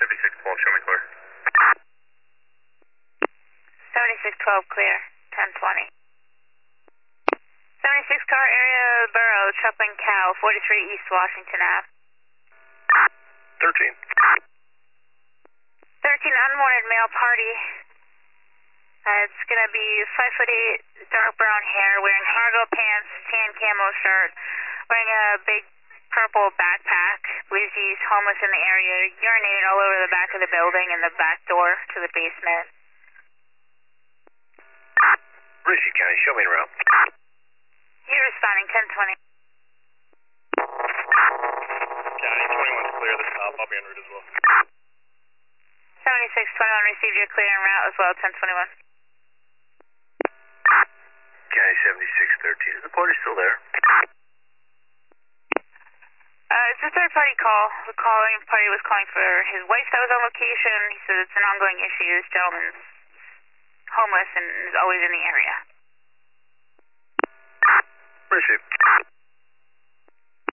7612, show me clear. 7612 clear, 1020. 76 car area borough, Chuckling Cow, 43 East Washington Ave. 13. 13 unwanted male party. It's gonna be 5'8", dark brown hair, wearing cargo pants, tan camo shirt, wearing a big purple backpack. Believes he's homeless in the area, urinated all over the back of the building and the back door to the basement. Ritchie County, show me around. You're responding, 1020. County 21's clear, this top, I'll be en route as well. 7621 received your clear en route as well, 1021. County 7613, is the party still there? It's a third-party call. The calling party was calling for his wife that was on location. He said it's an ongoing issue. This gentleman's homeless and is always in the area.